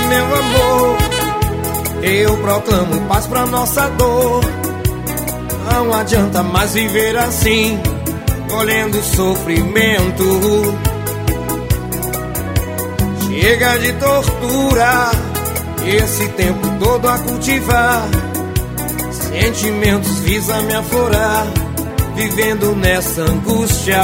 meu amor, eu proclamo paz pra nossa dor. Não adianta mais viver assim, colhendo sofrimento. Chega de tortura, esse tempo todo a cultivar sentimentos visa me aflorar, vivendo nessa angústia.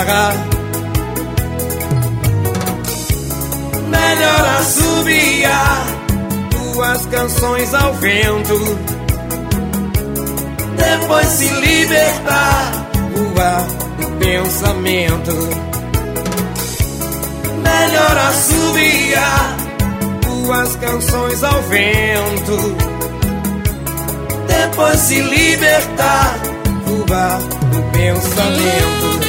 Melhor assobiar tuas canções ao vento, depois se libertar, voar do pensamento. Melhor assobiar tuas canções ao vento, depois se libertar, voar do pensamento.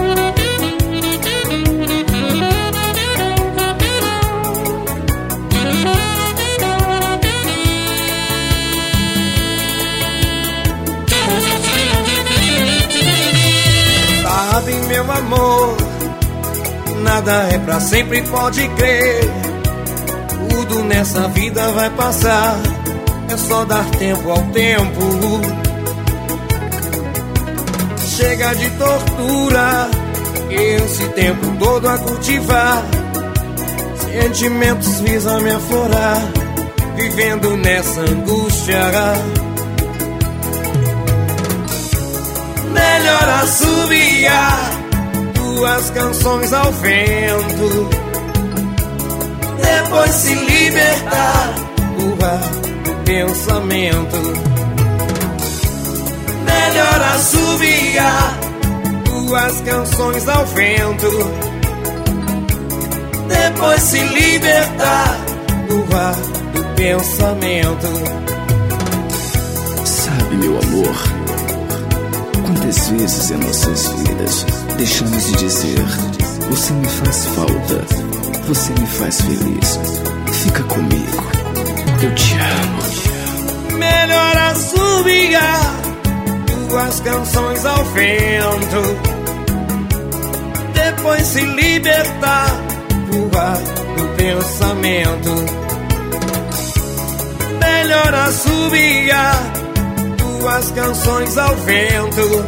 Sabe, meu amor, nada é pra sempre, pode crer. Tudo nessa vida vai passar, é só dar tempo ao tempo. Chega de tortura, esse tempo todo a cultivar sentimentos visa me aflorar, vivendo nessa angústia. Melhor assobiar tuas canções ao vento, depois se libertar, voar do pensamento. Melhor assobiar tuas canções ao vento, depois se libertar, voar do pensamento. Sabe, meu amor, quantas vezes em nossas vidas deixamos de dizer: você me faz falta, você me faz feliz, fica comigo, eu te amo. Melhor assobiar tuas canções ao vento, depois se libertar, voar do pensamento. Melhor assobiar tuas canções ao vento,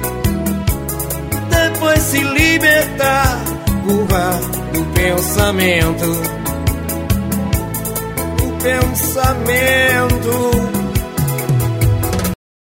depois se libertar, voar do pensamento. O pensamento.